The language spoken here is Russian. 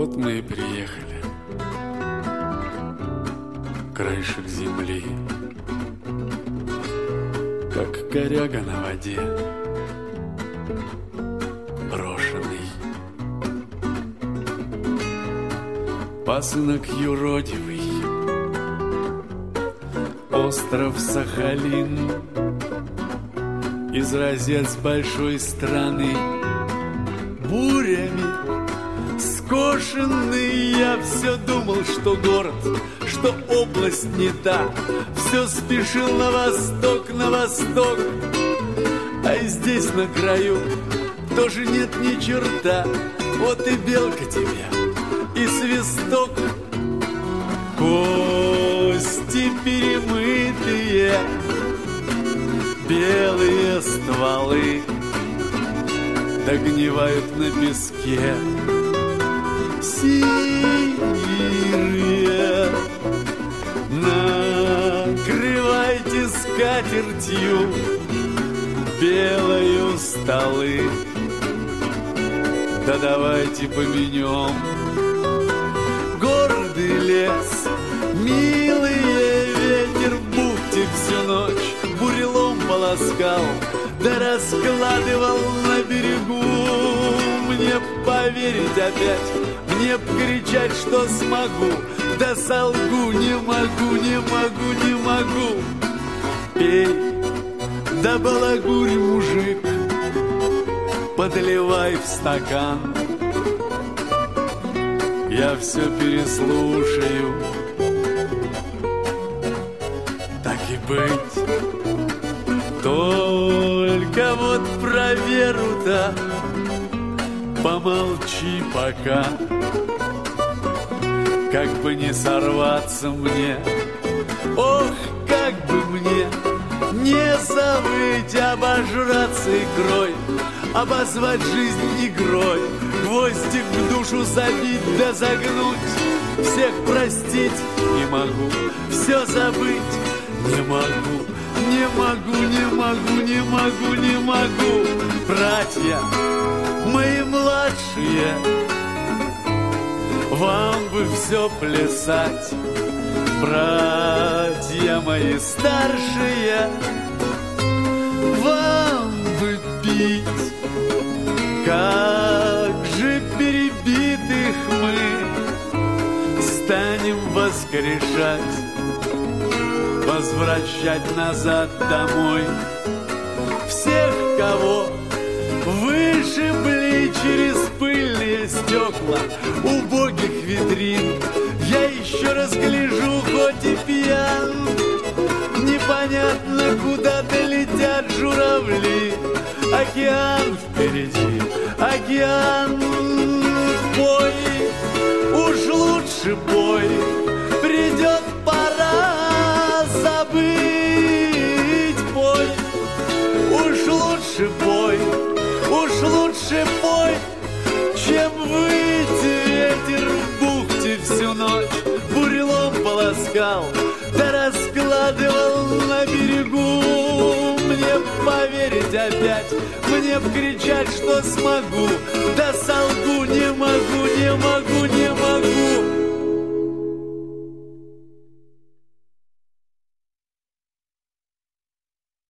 Вот мы и приехали. Краешек земли, как коряга на воде, брошенный. Пасынок юродивый, остров Сахалин, изразец большой страны, бурями скошенный. Я все думал, что город, что область не та, все спешил на восток, а и здесь на краю тоже нет ни черта. Вот и белка тебе, и свисток, кости перемытые, белые стволы догнивают на песке. Сирия, накрывайте скатертью белою столы, да давайте поменем гордый лес, милые, ветер в бухте всю ночь бурелом полоскал, да раскладывал на берегу. Мне поверить опять, мне кричать, что смогу, да солгу, не могу. Пей, да балагурь, мужик, подливай в стакан. Я все переслушаю, так и быть. Только вот про Веру-то помолчи пока. Как бы не сорваться мне, ох, как бы мне не забыть обожраться икрой, обозвать жизнь игрой, гвоздик в душу забить да загнуть. Всех простить не могу, все забыть не могу. Братья мои младшие, вам бы все плясать. Братья мои старшие, вам бы пить. Как же перебитых мы станем воскрешать, возвращать назад домой всех, кого вышибли через пыльные стекла убогих витрин. Я еще раз гляжу, хоть и пьян, непонятно, куда долетят журавли. Океан впереди, океан, пой, уж лучше пой, придет пора забыть, пой, уж лучше пой, чем выйти ветер в бухте всю ночь бурелом полоскал, да раскладывал на берегу. Мне поверить опять, мне кричать, что смогу, да солгу, не могу.